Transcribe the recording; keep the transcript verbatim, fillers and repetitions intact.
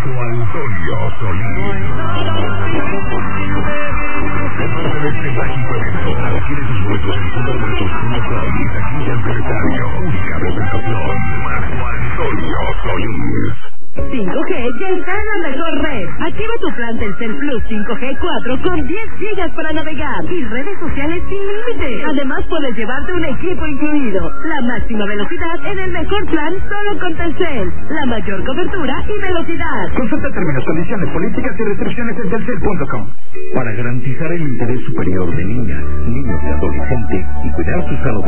Marco Antonio Solís. De parte de este mágico evento, adquiere tus boletos en superboletos punto com y taquilla Empresario. Única presentación, Marco Antonio Solís. cinco G ya está en la mejor red. Activa tu plan Telcel Plus cinco G cuatro con diez gigas para navegar y redes sociales sin límite. Además puedes llevarte un equipo incluido. La máxima velocidad en el mejor plan solo con Telcel. La mayor cobertura y velocidad. Consulta términos, condiciones, políticas y restricciones en telcel punto com. Para garantizar el interés superior de niñas, niños y adolescentes y cuidar su salud